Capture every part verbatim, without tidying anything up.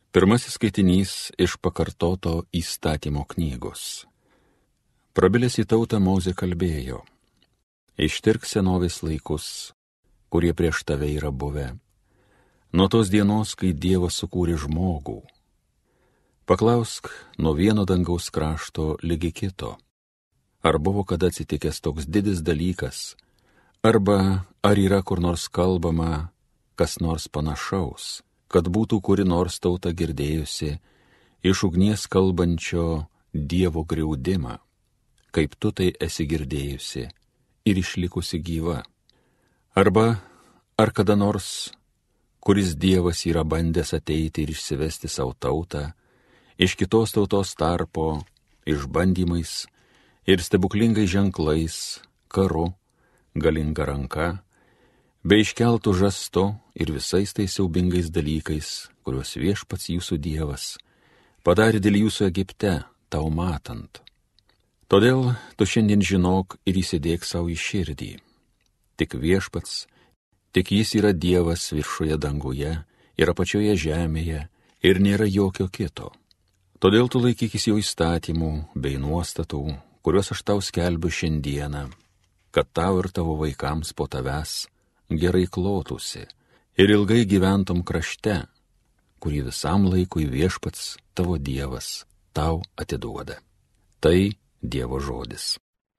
Pirmasis skaitinys iš pakartoto įstatymo knygos. Prabilęs į tautą Mozė kalbėjo: Ištirk senovės laikus, kurie prieš tave yra buvę, nuo tos dienos, kai Dievas sukūrė žmogų. Paklausk nuo vieno dangaus krašto ligi kito, ar buvo kada atsitikęs toks didis dalykas, arba ar yra kur nors kalbama kas nors panašaus, kad būtų kuri nors tauta girdėjusi iš ugnies kalbančio Dievo griaudimą, kaip tu tai esi girdėjusi ir išlikusi gyva. Arba ar kada nors, kuris Dievas yra bandęs ateiti ir išsivesti savo tautą iš kitos tautos tarpo, išbandymais ir stebuklingais ženklais, karu, galinga ranka, bei iškeltų žastu ir visais tais siaubingais dalykais, kuriuos Viešpats jūsų Dievas padarė dėl jūsų Egipte, tau matant. Todėl tu šiandien žinok ir įsidėk savo į širdį. Tik Viešpats, tik jis yra Dievas viršuje danguje ir apačioje žemėje ir nėra jokio kito. Todėl tu laikykis jo įstatymų bei nuostatų, kuriuos aš tau skelbiu šiandieną, kad tau ir tavo vaikams po tavęs gerai klotųsi ir ilgai gyventum krašte, kurį visam laikui Viešpats tavo Dievas tau atiduoda. Tai Dievo žodis.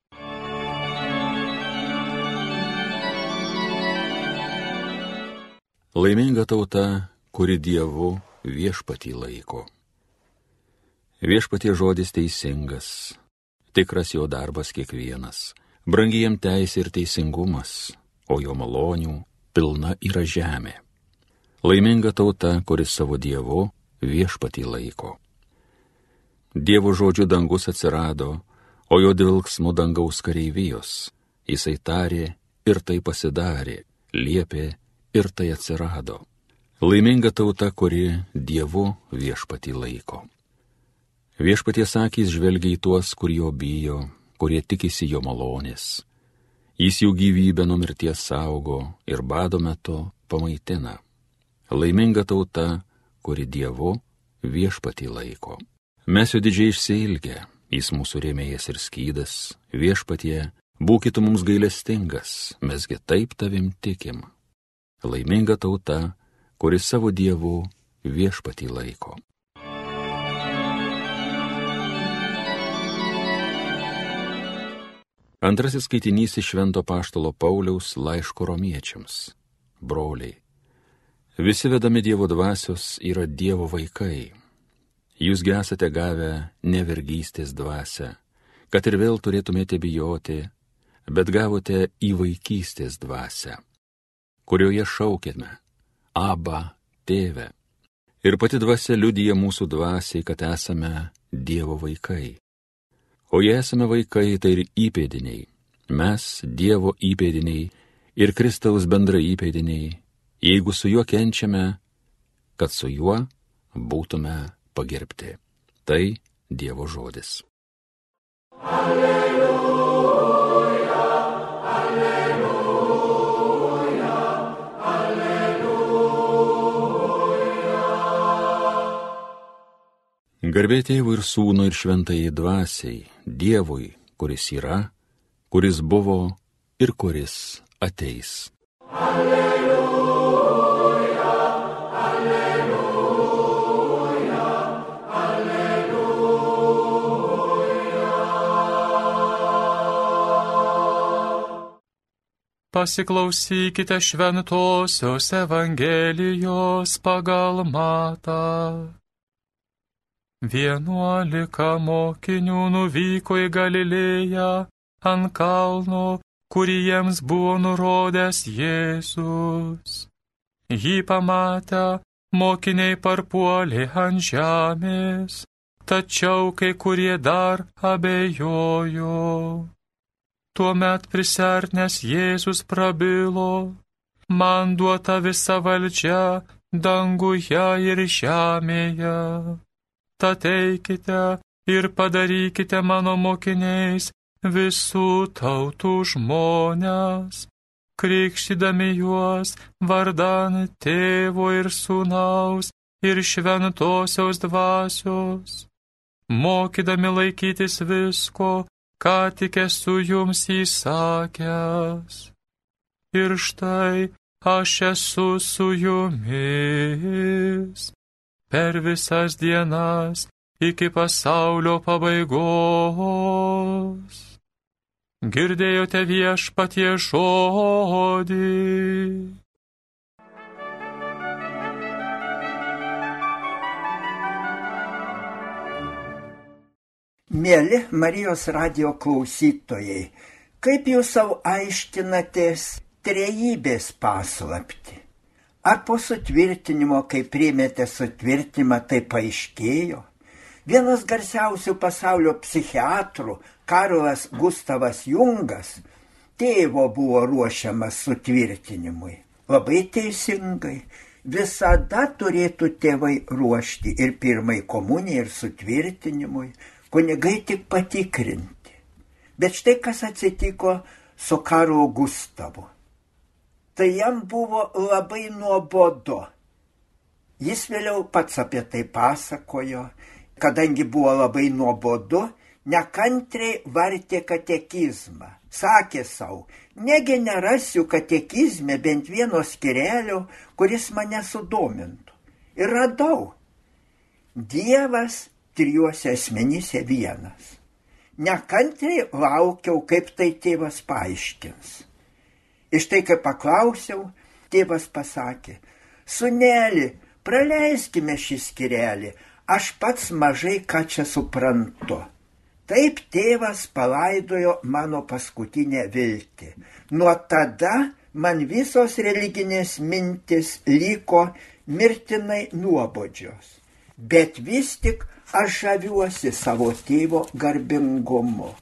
Laiminga tauta, kuri Dievu Viešpatį laiko. Viešpatie žodis teisingas, tikras jo darbas kiekvienas, brangi jam teisė ir teisingumas, o jo malonių pilna yra žemė. Laiminga tauta, kuris savo Dievu Viešpatį laiko. Dievo žodžiu dangus atsirado, o jo dvilksmu dangaus kareivijos. Jisai tarė ir tai pasidarė, liepė ir tai atsirado. Laiminga tauta, kuri Dievu Viešpatį laiko. Viešpaties akys žvelgia į tuos, kur jo bijo, kurie tikisi jo malonės. Jis jų gyvybę nuo mirties saugo ir bado metu pamaitina. Laiminga tauta, kuri Dievu Viešpatį laiko. Mes jo didžiai išsiilgę, jis mūsų rėmėjas ir skydas, Viešpatie, būkit mums gailestingas, mesgi taip tavim tikim. Laiminga tauta, kuri savo Dievu Viešpatį laiko. Antrasis skaitinys iš Švento Apaštalo Pauliaus laiško romiečiams. Broliai, visi vedami Dievo dvasios yra Dievo vaikai. Jūs gi esate gavę ne vergystės dvasią, kad ir vėl turėtumėte bijoti, bet gavote į vaikystės dvasią, kurioje šaukėme: Aba, tėve. Ir pati dvasia liudija mūsų dvasiai, kad esame Dievo vaikai. O jei esame vaikai, tai ir įpėdiniai. Mes Dievo įpėdiniai ir Kristaus bendra įpėdiniai, jeigu su juo kenčiame, kad su juo būtume pagerbti. Tai Dievo žodis. Alleluja, alleluja, alleluja. Garbė Tėvui ir Sūnui ir Šventajai Dvasiai, Dievui, kuris yra, kuris buvo ir kuris ateis. Alleluja, alleluja, alleluja. Pasiklausykite šventosios Evangelijos pagal Matą. Vienuolika mokinių nuvyko į Galilėją ant kalno, kurį jiems buvo nurodęs Jėzus. Jį pamatę, mokiniai parpuolė ant žemės, tačiau kai kurie dar abejojo. Tuomet prisiartinęs Jėzus prabilo: Man duota visa valdžia danguje ir žemėje. Tad eikite ir padarykite mano mokiniais visų tautų žmones, krikštydami juos vardan Tėvo ir Sūnaus ir šventosios dvasios, mokydami laikytis visko, ką tik esu jums įsakęs. Ir štai aš esu su jumis per visas dienas iki pasaulio pabaigos. Girdėjote viešpaties žodį. Mieli Marijos radijo klausytojai, kaip jūs savo aiškinatės trejybės paslaptį? Ar po sutvirtinimo, kai priėmėte sutvirtinimą, tai paaiškėjo? Vienas garsiausių pasaulio psichiatrų, Karlas Gustavas Jungas, tėvo buvo ruošiamas sutvirtinimui. Labai teisingai. Visada turėtų tėvai ruošti ir pirmai komunijai, ir sutvirtinimui, kunigai tik patikrinti. Bet štai kas atsitiko su Karlu Gustavu. Tai jam buvo labai nuobodu. Jis vėliau pats apie tai pasakojo, kadangi buvo labai nuobodu, nekantriai vartė katekizmą. Sakė savo, negi nerasiu katekizme bent vieno skyrelio, kuris mane sudomintų. Ir radau. Dievas trijuose asmenyse vienas. Nekantriai laukiau, kaip tai tėvas paaiškins. Iš tai, kai paklausiau, tėvas pasakė, sūneli, praleiskime šį skyrelį, aš pats mažai ką čia suprantu. Taip tėvas palaidojo mano paskutinę viltį. Nuo tada man visos religinės mintis liko mirtinai nuobodžios. Bet vis tik aš žaviuosi savo tėvo garbingumu.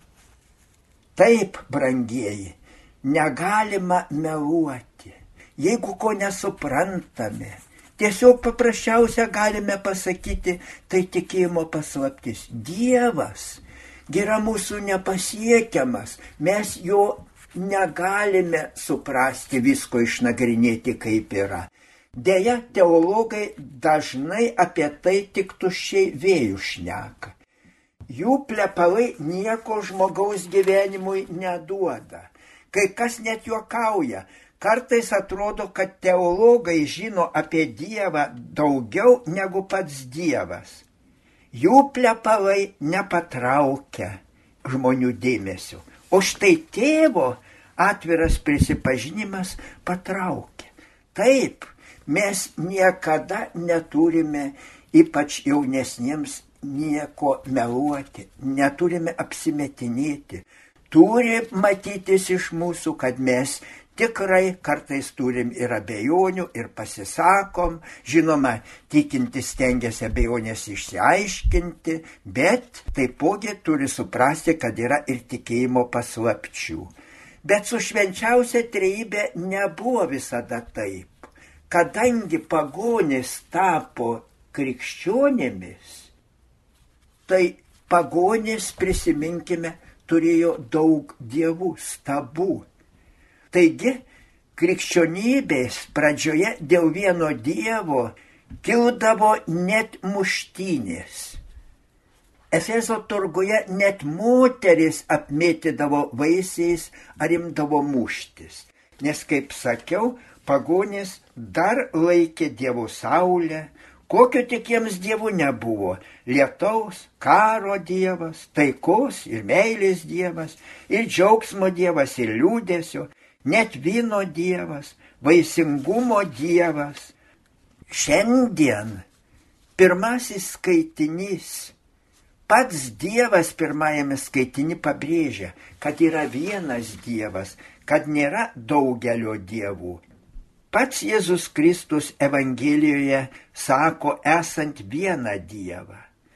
Taip, brangieji, negalima meluoti, jeigu ko nesuprantame. Tiesiog paprasčiausia galime pasakyti, tai tikėjimo paslaptis. Dievas yra mūsų nepasiekiamas, mes jo negalime suprasti, visko išnagrinėti kaip yra. Deja, teologai dažnai apie tai tik tuščiai vėjų šneka. Jų plepalai nieko žmogaus gyvenimui neduoda. Kai kas net juokauja, kartais atrodo, kad teologai žino apie Dievą daugiau negu pats Dievas. Jų plepalai nepatraukia žmonių dėmesio, o štai tėvo atviras prisipažinimas patraukia. Taip, mes niekada neturime, ypač jaunesniems, nieko meluoti, neturime apsimetinėti. Turi matytis iš mūsų, kad mes tikrai kartais turim ir abejonių, ir pasisakom. Žinoma, tikintis stengiasi abejonės išsiaiškinti, bet taipogi turi suprasti, kad yra ir tikėjimo paslapčių. Bet su švenčiausia trejybė nebuvo visada taip. Kadangi pagonys tapo krikščionėmis, tai pagonys, prisiminkime, turėjo daug dievų, stabų. Taigi, krikščionybės pradžioje dėl vieno dievo kildavo net muštynės. Efeso turguje net moteris apmėtydavo vaisiais ar imdavo muštis. Nes, kaip sakiau, pagonys dar laikė dievų saulę, kokio tik jiems dievų nebuvo. Lietaus, karo dievas, taikos ir meilės dievas, ir džiaugsmo dievas, ir liūdesio, net vyno dievas, vaisingumo dievas. Šiandien pirmasis skaitinys, pats Dievas pirmajame skaitiny pabrėžia, kad yra vienas Dievas, kad nėra daugelio dievų. Pats Jėzus Kristus Evangelijoje sako, esant vieną Dievą.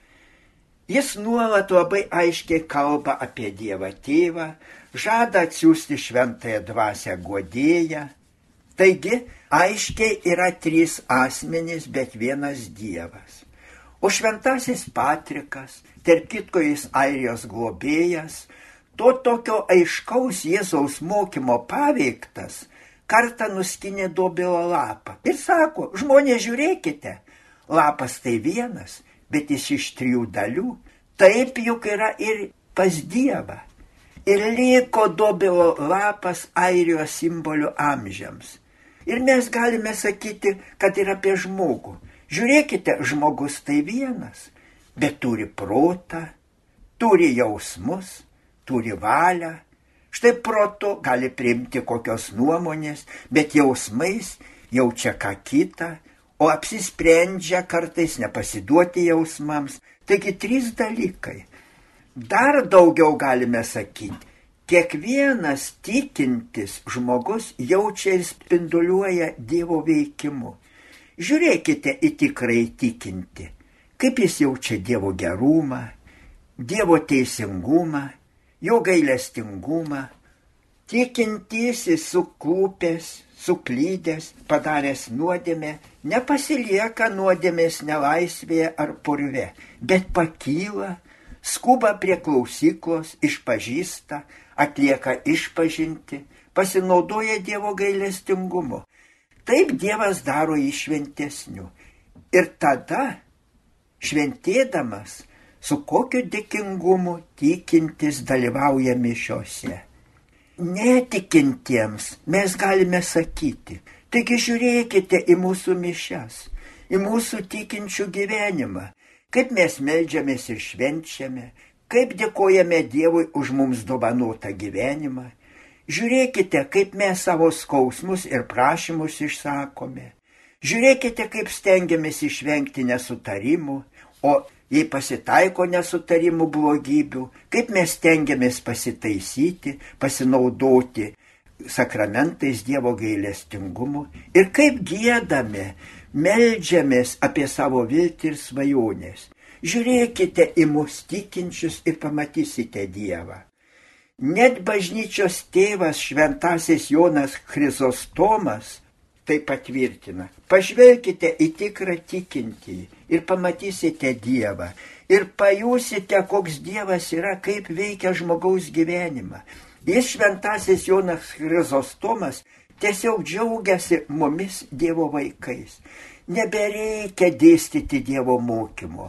Jis nuolat labai aiškiai kalba apie Dievą Tėvą, žada atsiųsti šventąją dvasią guodėją. Taigi, aiškiai yra trys asmenys, bet vienas Dievas. O šventasis Patrikas, tarp kitko jis Airijos globėjas, to tokio aiškaus Jėzaus mokymo paveiktas, kartą nuskinė dobilo lapą ir sako, žmonės žiūrėkite, lapas tai vienas, bet jis iš trijų dalių. Taip juk yra ir pas Dievą. Ir liko Dobilo lapas Airijos simboliu amžiams. Ir mes galime sakyti, kad ir apie žmogų. Žiūrėkite, žmogus tai vienas, bet turi protą, turi jausmus, turi valią. Štai protu gali priimti kokios nuomonės, bet jausmais jaučia ką kitą, o apsisprendžia kartais nepasiduoti jausmams. Taigi trys dalykai. Dar daugiau galime sakyti. Kiekvienas tikintis žmogus jaučia ir spinduliuoja Dievo veikimu. Žiūrėkite į tikrai tikinti, kaip jis jaučia Dievo gerumą, Dievo teisingumą, jo gailestingumą. Tikintysis suklūpęs, suklydęs, padaręs nuodėmę, nepasilieka nuodėmės nelaisvėje ar purve, bet pakyla, skuba prie klausyklos, išpažįsta, atlieka išpažinti, pasinaudoja Dievo gailestingumu. Taip Dievas daro jį šventesniu. Ir tada, šventėdamas, su kokiu dėkingumu tikintis dalyvauja mišiose. Netikintiems mes galime sakyti, taigi žiūrėkite į mūsų mišias, į mūsų tikinčių gyvenimą, kaip mes meldžiamės ir švenčiame, kaip dėkojame Dievui už mums dovanotą gyvenimą. Žiūrėkite, kaip mes savo skausmus ir prašymus išsakome. Žiūrėkite, kaip stengiamės išvengti nesutarimų, o jei pasitaiko nesutarimų blogybių, kaip mes stengiamės pasitaisyti, pasinaudoti sakramentais Dievo gailestingumu ir kaip giedame, meldžiamės apie savo viltį ir svajonės. Žiūrėkite į mus tikinčius ir pamatysite Dievą. Net bažnyčios tėvas šventasis Jonas Chrizostomas tai patvirtina. Pažvelkite į tikrą tikintįjį ir pamatysite Dievą. Ir pajusite, koks Dievas yra, kaip veikia žmogaus gyvenimą. Jis šventasis Jonas Chrizostomas tiesiog džiaugiasi mumis Dievo vaikais. Nebereikia dėstyti Dievo mokymo,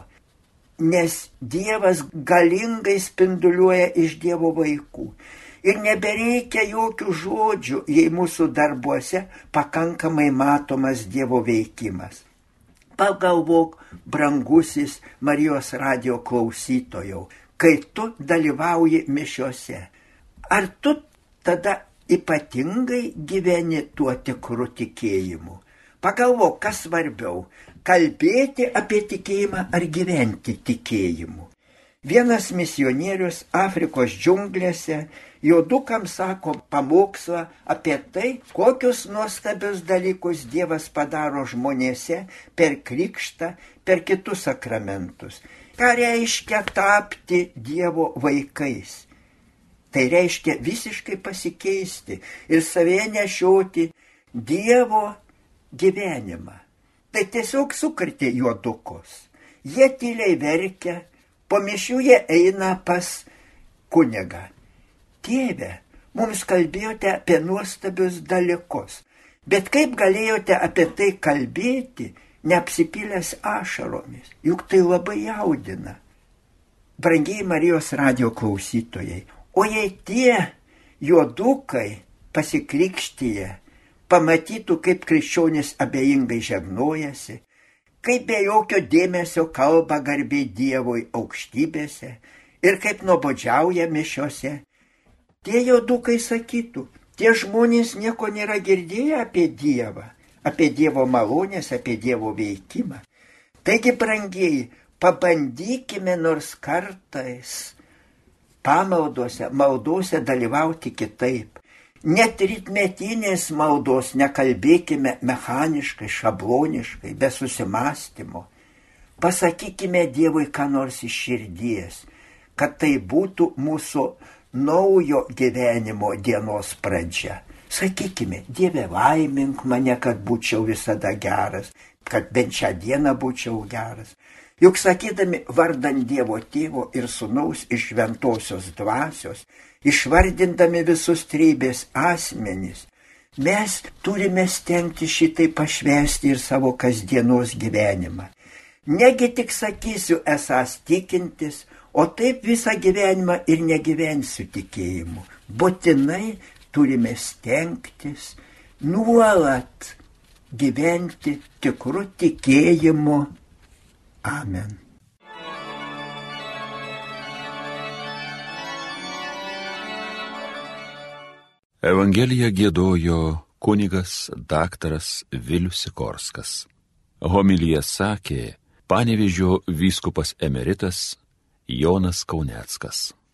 nes Dievas galingai spinduliuoja iš Dievo vaikų. Ir nebereikia jokių žodžių, jei mūsų darbuose pakankamai matomas Dievo veikimas. Pagalvok, brangusis Marijos radijo klausytojau, kai tu dalyvauji mišiose. Ar tu tada ypatingai gyveni tuo tikru tikėjimu? Pagalvok, kas svarbiau – kalbėti apie tikėjimą ar gyventi tikėjimu. Vienas misionierius Afrikos džiunglėse jodukams sako pamokslą apie tai, kokius nuostabius dalykus Dievas padaro žmonėse per krikštą, per kitus sakramentus. Ką reiškia tapti Dievo vaikais? Tai reiškia visiškai pasikeisti ir savie nešioti Dievo gyvenimą. Tai tiesiog sukrėtė juodukus. Jie tyliai verkia, po mišių jie eina pas kunigą. Tėve, mums kalbėjote apie nuostabius dalykus, bet kaip galėjote apie tai kalbėti, neapsipylęs ašaromis, juk tai labai jaudina. Brangiai Marijos radijo klausytojai, o jei tie juodukai pasikrikštyje, pamatytų, kaip krikščionis abejingai žegnojasi, kaip be jokio dėmesio kalba garbiai Dievui aukštybėse ir kaip nuobodžiauja mišiose, tie juodukai sakytų, tie žmonės nieko nėra girdėję apie Dievą, apie Dievo malonės, apie Dievo veikimą. Taigi, brangieji, pabandykime nors kartais pamaldose, maldose dalyvauti kitaip. Net rytmetinės maldos nekalbėkime mechaniškai, šabloniškai, be susimąstymo. Pasakykime Dievui ką nors iš širdies, kad tai būtų mūsų naujo gyvenimo dienos pradžia. Sakykime, Dieve, laimink mane, kad būčiau visada geras, kad bent šią dieną būčiau geras. Juk sakydami vardant Dievo Tėvo ir Sūnaus iš šventosios dvasios, išvardindami visus trejybės asmenys, mes turime stengti šitai pašvęsti ir savo kasdienos gyvenimą. Negi tik sakysiu esąs tikintis, o taip visą gyvenimą ir negyvensiu tikėjimu. Būtinai turime stengtis nuolat gyventi tikru tikėjimu. Amen. Evangeliją giedojo kunigas daktaras Vilius Sikorskas. Homiliją sakė Panevėžio vyskupas emeritas Jonas Kauneckas.